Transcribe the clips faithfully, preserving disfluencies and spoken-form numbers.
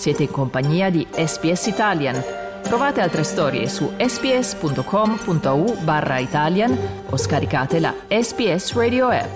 Siete in compagnia di S B S Italian. Trovate altre storie su sbs.com.au barra Italian o scaricate la S B S Radio app.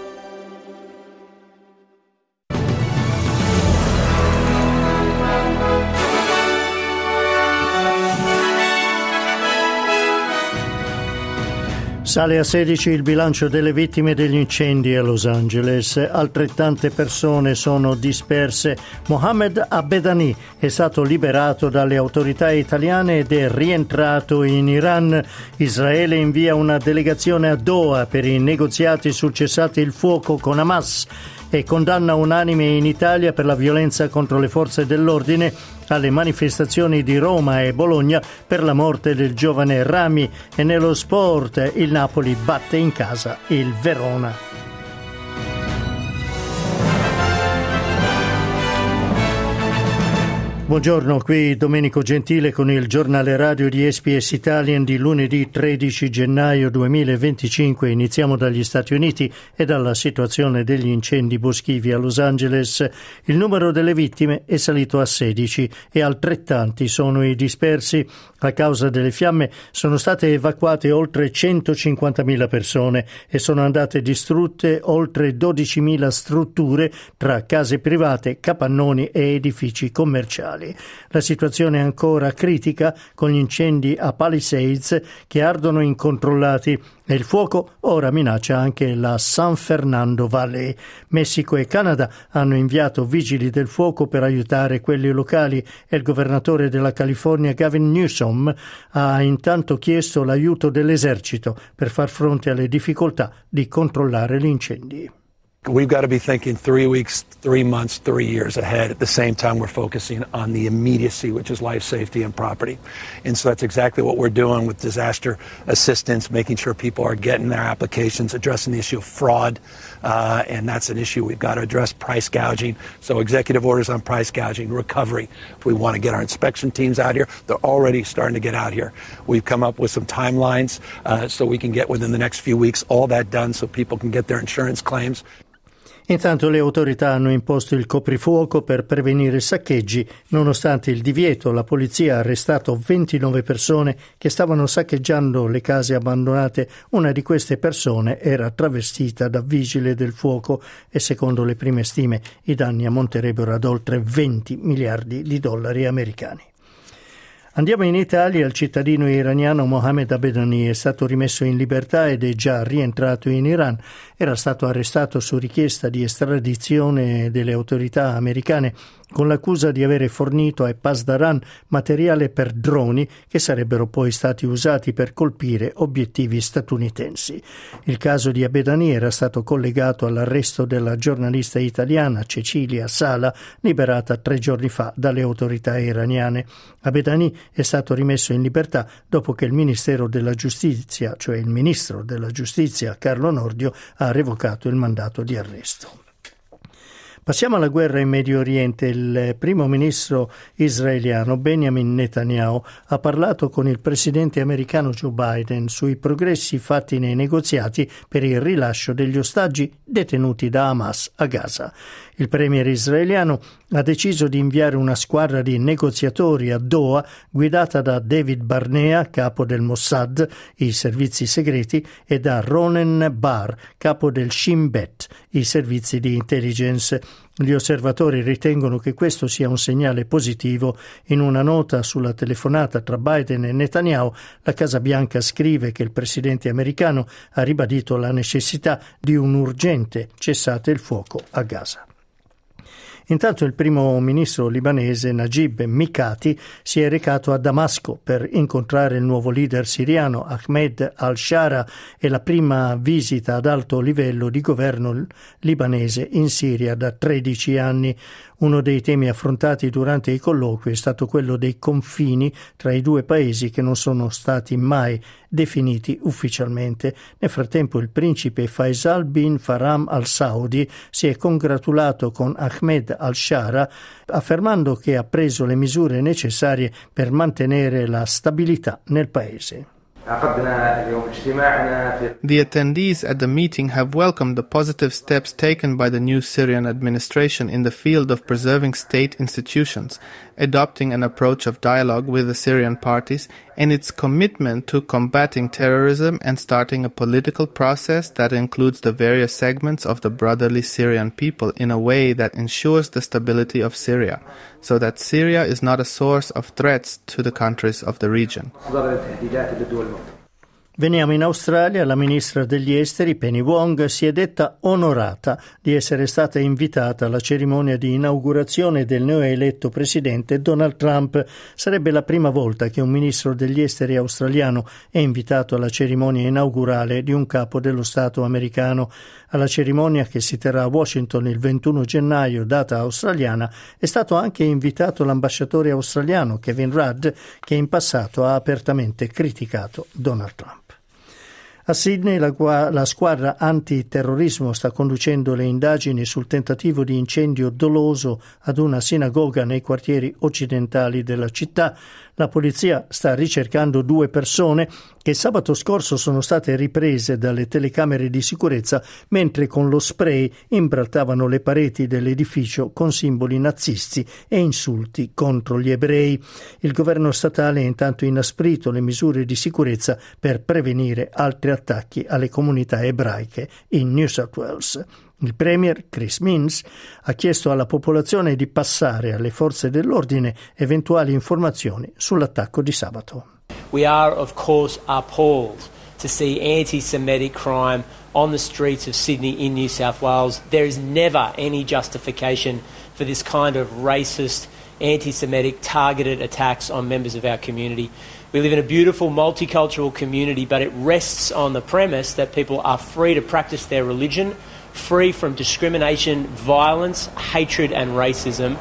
Sale a sedici il bilancio delle vittime degli incendi a Los Angeles. Altrettante persone sono disperse. Mohamed Abedani è stato liberato dalle autorità italiane ed è rientrato in Iran. Israele invia una delegazione a Doha per i negoziati sul cessate il fuoco con Hamas e condanna unanime in Italia per la violenza contro le forze dell'ordine alle manifestazioni di Roma e Bologna per la morte del giovane Rami. E nello sport il Napoli batte in casa il Verona. Buongiorno, qui Domenico Gentile con il giornale radio di S B S Italian di lunedì tredici gennaio duemilaventicinque. Iniziamo dagli Stati Uniti e dalla situazione degli incendi boschivi a Los Angeles. Il numero delle vittime è salito a sedici e altrettanti sono i dispersi. A causa delle fiamme sono state evacuate oltre centocinquantamila persone e sono andate distrutte oltre dodicimila strutture tra case private, capannoni e edifici commerciali. La situazione è ancora critica con gli incendi a Palisades che ardono incontrollati e il fuoco ora minaccia anche la San Fernando Valley. Messico e Canada hanno inviato vigili del fuoco per aiutare quelli locali e il governatore della California Gavin Newsom ha intanto chiesto l'aiuto dell'esercito per far fronte alle difficoltà di controllare gli incendi. We've got to be thinking three weeks, three months, three years ahead. At the same time, we're focusing on the immediacy, which is life, safety, and property. And so that's exactly what we're doing with disaster assistance, making sure people are getting their applications, addressing the issue of fraud. Uh, and that's an issue we've got to address, price gouging. So executive orders on price gouging, recovery. If we want to get our inspection teams out here, they're already starting to get out here. We've come up with some timelines uh, so we can get within the next few weeks all that done so people can get their insurance claims. Intanto le autorità hanno imposto il coprifuoco per prevenire saccheggi. Nonostante il divieto, la polizia ha arrestato ventinove persone che stavano saccheggiando le case abbandonate. Una di queste persone era travestita da vigile del fuoco e secondo le prime stime i danni ammonterebbero ad oltre venti miliardi di dollari americani. Andiamo in Italia. Il cittadino iraniano Mohamed Abedani è stato rimesso in libertà ed è già rientrato in Iran. Era stato arrestato su richiesta di estradizione delle autorità americane con l'accusa di avere fornito ai Pasdaran materiale per droni che sarebbero poi stati usati per colpire obiettivi statunitensi. Il caso di Abedani era stato collegato all'arresto della giornalista italiana Cecilia Sala, liberata tre giorni fa dalle autorità iraniane. Abedani è stato rimesso in libertà dopo che il Ministero della Giustizia, cioè il ministro della Giustizia Carlo Nordio, ha revocato il mandato di arresto. Passiamo alla guerra in Medio Oriente. Il primo ministro israeliano Benjamin Netanyahu ha parlato con il presidente americano Joe Biden sui progressi fatti nei negoziati per il rilascio degli ostaggi detenuti da Hamas a Gaza. Il premier israeliano ha deciso di inviare una squadra di negoziatori a Doha guidata da David Barnea, capo del Mossad, i servizi segreti, e da Ronen Bar, capo del Shin Bet, i servizi di intelligence. Gli osservatori ritengono che questo sia un segnale positivo. In una nota sulla telefonata tra Biden e Netanyahu, la Casa Bianca scrive che il presidente americano ha ribadito la necessità di un urgente cessate il fuoco a Gaza. Intanto il primo ministro libanese Najib Mikati si è recato a Damasco per incontrare il nuovo leader siriano Ahmed al-Shara e la prima visita ad alto livello di governo libanese in Siria da tredici anni. Uno dei temi affrontati durante i colloqui è stato quello dei confini tra i due paesi che non sono stati mai definiti ufficialmente. Nel frattempo il principe Faisal bin Farham al Saudi si è congratulato con Ahmed al-Shara affermando che ha preso le misure necessarie per mantenere la stabilità nel paese. The attendees at the meeting have welcomed the positive steps taken by the new Syrian administration in the field of preserving state institutions, adopting an approach of dialogue with the Syrian parties, and its commitment to combating terrorism and starting a political process that includes the various segments of the brotherly Syrian people in a way that ensures the stability of Syria, so that Syria is not a source of threats to the countries of the region. Veniamo in Australia. La ministra degli esteri Penny Wong si è detta onorata di essere stata invitata alla cerimonia di inaugurazione del neoeletto presidente Donald Trump. Sarebbe la prima volta che un ministro degli esteri australiano è invitato alla cerimonia inaugurale di un capo dello Stato americano. Alla cerimonia, che si terrà a Washington il ventuno gennaio, data australiana, è stato anche invitato l'ambasciatore australiano Kevin Rudd, che in passato ha apertamente criticato Donald Trump. A Sydney la, la squadra antiterrorismo sta conducendo le indagini sul tentativo di incendio doloso ad una sinagoga nei quartieri occidentali della città. La polizia sta ricercando due persone che sabato scorso sono state riprese dalle telecamere di sicurezza mentre con lo spray imbrattavano le pareti dell'edificio con simboli nazisti e insulti contro gli ebrei. Il governo statale ha intanto inasprito le misure di sicurezza per prevenire altri attacchi alle comunità ebraiche in New South Wales. Il premier Chris Minns ha chiesto alla popolazione di passare alle forze dell'ordine eventuali informazioni sull'attacco di sabato. We are of course appalled to see anti-Semitic crime on the streets of Sydney in New South Wales. There is never any justification for this kind of racist, anti-Semitic targeted attacks on members of our community. We live in a beautiful multicultural community, but it rests on the premise that people are free to practice their religion, free from discrimination, violence, hatred and racism.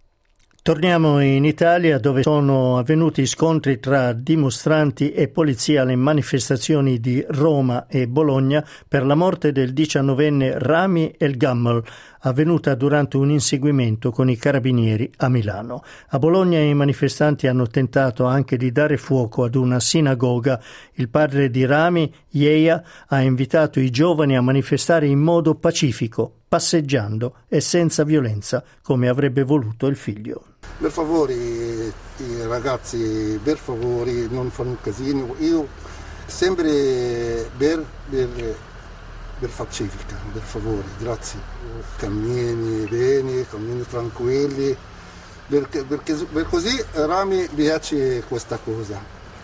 Torniamo in Italia, dove sono avvenuti scontri tra dimostranti e polizia alle manifestazioni di Roma e Bologna per la morte del diciannovenne Rami El Gammel, avvenuta durante un inseguimento con i carabinieri a Milano. A Bologna i manifestanti hanno tentato anche di dare fuoco ad una sinagoga. Il padre di Rami, Yeia, ha invitato i giovani a manifestare in modo pacifico, passeggiando e senza violenza, come avrebbe voluto il figlio. Per favore, i ragazzi, per favore, non fanno casino. Io sempre per, per, per pacifica, per favore, grazie. Cammini bene, cammini tranquilli, perché, perché per così a me piace questa cosa.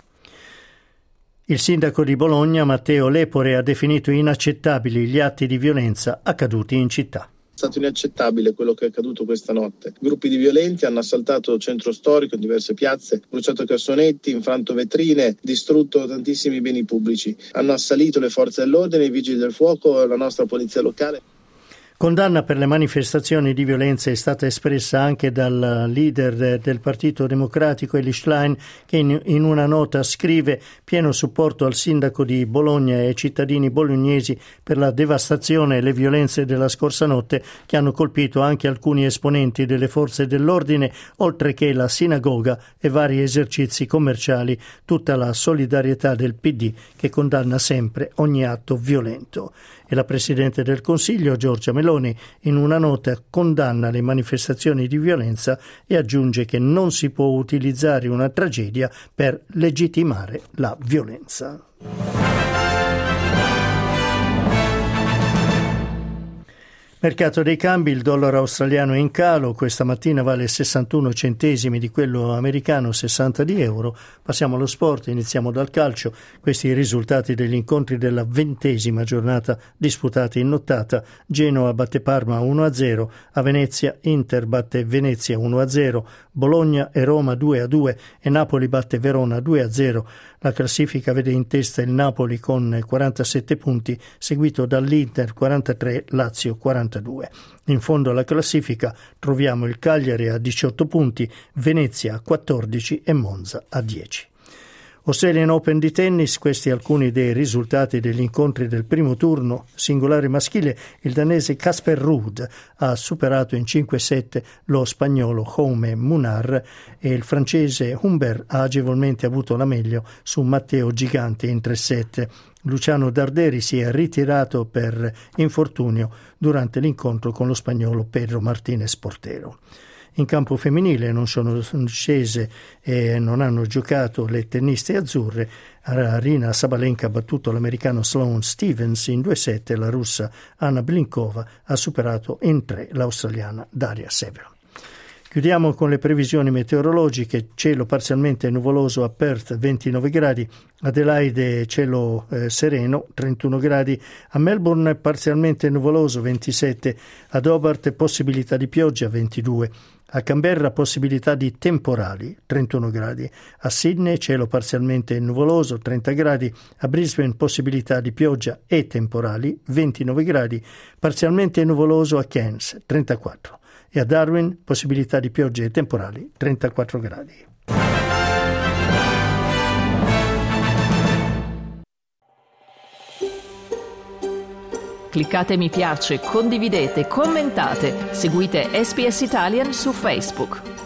Il sindaco di Bologna, Matteo Lepore, ha definito inaccettabili gli atti di violenza accaduti in città. È stato inaccettabile quello che è accaduto questa notte. Gruppi di violenti hanno assaltato il centro storico in diverse piazze, bruciato cassonetti, infranto vetrine, distrutto tantissimi beni pubblici. Hanno assalito le forze dell'ordine, i vigili del fuoco e la nostra polizia locale. Condanna per le manifestazioni di violenza è stata espressa anche dal leader del Partito Democratico Eli Schlein, che in, in una nota scrive: pieno supporto al sindaco di Bologna e ai cittadini bolognesi per la devastazione e le violenze della scorsa notte che hanno colpito anche alcuni esponenti delle forze dell'ordine, oltre che la sinagoga e vari esercizi commerciali. Tutta la solidarietà del P D, che condanna sempre ogni atto violento. E la Presidente del Consiglio, Giorgia Meloni, in una nota condanna le manifestazioni di violenza e aggiunge che non si può utilizzare una tragedia per legittimare la violenza. Mercato dei cambi: il dollaro australiano è in calo, questa mattina vale sessantuno centesimi di quello americano, sessanta di euro. Passiamo allo sport, iniziamo dal calcio. Questi i risultati degli incontri della ventesima giornata disputati in nottata. Genoa batte Parma uno a zero, a Venezia Inter batte Venezia uno a zero, Bologna e Roma due a due e Napoli batte Verona due a zero. La classifica vede in testa il Napoli con quarantasette punti, seguito dall'Inter quarantatré, Lazio quarantadue. In fondo alla classifica troviamo il Cagliari a diciotto punti, Venezia a quattordici e Monza a dieci. Australian Open di tennis, questi alcuni dei risultati degli incontri del primo turno singolare maschile. Il danese Casper Ruud ha superato in cinque sette lo spagnolo Jaume Munar e il francese Humbert ha agevolmente avuto la meglio su Matteo Gigante in tre sette. Luciano Darderi si è ritirato per infortunio durante l'incontro con lo spagnolo Pedro Martinez Portero. In campo femminile non sono scese e non hanno giocato le tenniste azzurre. Arina Sabalenka ha battuto l'americano Sloane Stevens in due sette, la russa Anna Blinkova ha superato in tre l'australiana Daria Severo. Chiudiamo con le previsioni meteorologiche. Cielo parzialmente nuvoloso a Perth, ventinove gradi, Adelaide cielo eh, sereno, trentuno gradi, a Melbourne parzialmente nuvoloso, ventisette, ad Hobart possibilità di pioggia, ventidue, a Canberra possibilità di temporali, trentuno gradi, a Sydney cielo parzialmente nuvoloso, trenta gradi, a Brisbane possibilità di pioggia e temporali, ventinove gradi, parzialmente nuvoloso a Cairns, trentaquattro, e a Darwin possibilità di piogge e temporali, trentaquattro gradi. Cliccate mi piace, condividete, commentate, seguite S B S Italian su Facebook.